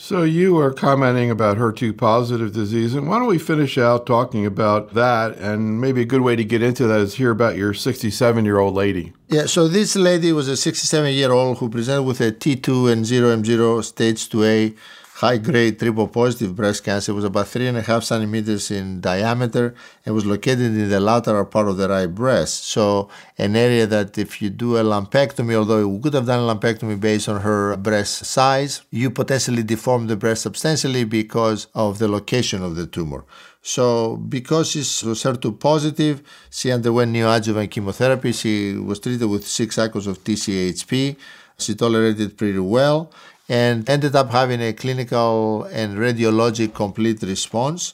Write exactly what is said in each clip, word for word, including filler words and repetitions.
So you are commenting about H E R two positive disease, and why don't we finish out talking about that, and maybe a good way to get into that is hear about your sixty-seven-year-old lady. Yeah, so this lady was a sixty-seven-year-old who presented with a T two and zero M zero stage two A high-grade triple-positive breast cancer. It was about three and a half centimeters in diameter and was located in the lateral part of the right breast. So an area that if you do a lumpectomy, although we could have done a lumpectomy based on her breast size, you potentially deform the breast substantially because of the location of the tumor. So because she was H E R two positive, she underwent neoadjuvant chemotherapy. She was treated with six cycles of T C H P. She tolerated pretty well and ended up having a clinical and radiologic complete response.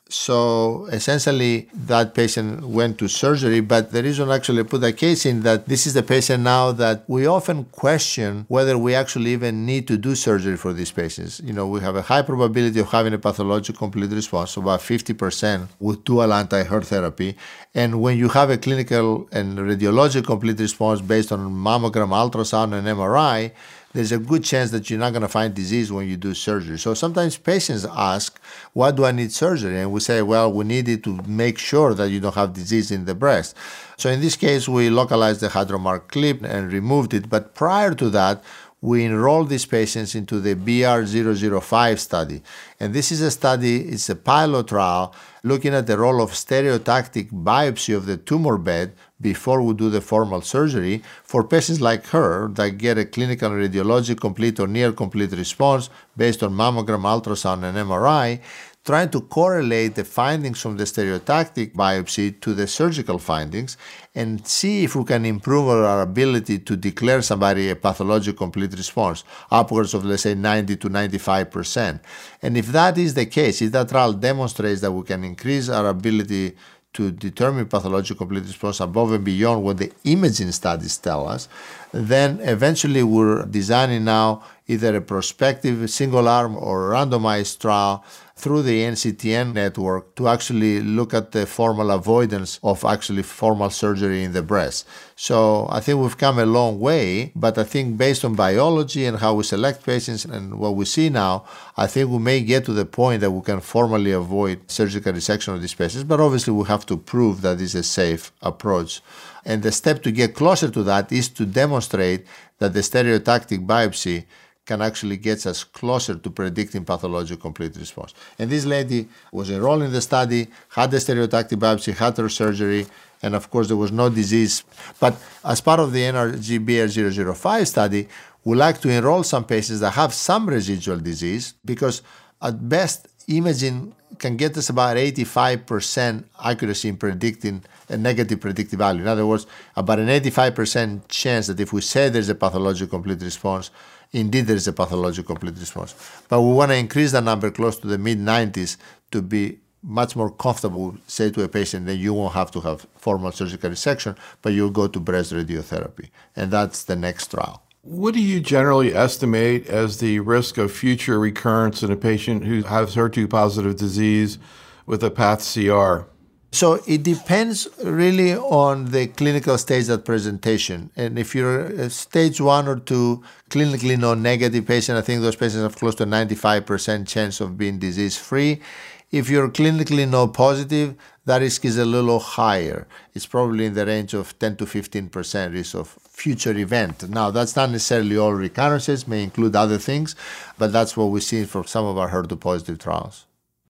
So essentially, that patient went to surgery, but the reason actually I put that case in that this is the patient now that we often question whether we actually even need to do surgery for these patients. You know, we have a high probability of having a pathologic complete response, about fifty percent with dual anti-H E R therapy. And when you have a clinical and radiologic complete response based on mammogram, ultrasound, and M R I, there's a good chance that you're not going to find disease when you do surgery. So sometimes patients ask, why do I need surgery? And we say, well, we need it to make sure that you don't have disease in the breast. So in this case, we localized the Hydromark clip and removed it. But prior to that, we enrolled these patients into the B R zero zero five study. And this is a study, it's a pilot trial looking at the role of stereotactic biopsy of the tumor bed before we do the formal surgery for patients like her that get a clinical and radiologic complete or near complete response based on mammogram, ultrasound, and M R I, trying to correlate the findings from the stereotactic biopsy to the surgical findings and see if we can improve our ability to declare somebody a pathologic complete response, upwards of, let's say, ninety to ninety-five percent. And if that is the case, if that trial demonstrates that we can increase our ability to determine pathologic complete response above and beyond what the imaging studies tell us, then eventually we're designing now either a prospective single-arm or randomized trial through the N C T N network to actually look at the formal avoidance of actually formal surgery in the breast. So I think we've come a long way, but I think based on biology and how we select patients and what we see now, I think we may get to the point that we can formally avoid surgical resection of these patients, but obviously we have to prove that this is a safe approach. And the step to get closer to that is to demonstrate that the stereotactic biopsy can actually get us closer to predicting pathologic complete response. And this lady was enrolled in the study, had the stereotactic biopsy, had her surgery, and of course there was no disease. But as part of the N R G B R zero zero five study, we like to enroll some patients that have some residual disease because at best imaging can get us about eighty-five percent accuracy in predicting a negative predictive value. In other words, about an eighty-five percent chance that if we say there's a pathologic complete response, indeed there is a pathologic complete response. But we want to increase that number close to the mid nineties to be much more comfortable, say to a patient that you won't have to have formal surgical resection, but you'll go to breast radiotherapy. And that's the next trial. What do you generally estimate as the risk of future recurrence in a patient who has H E R two positive disease with a path C R? So it depends really on the clinical stage of presentation. And if you're a stage one or two clinically non-negative patient, I think those patients have close to ninety-five percent chance of being disease-free. If you're clinically no positive, that risk is a little higher. It's probably in the range of ten to fifteen percent risk of future event. Now, that's not necessarily all recurrences, may include other things, but that's what we see for some of our H E R two positive trials.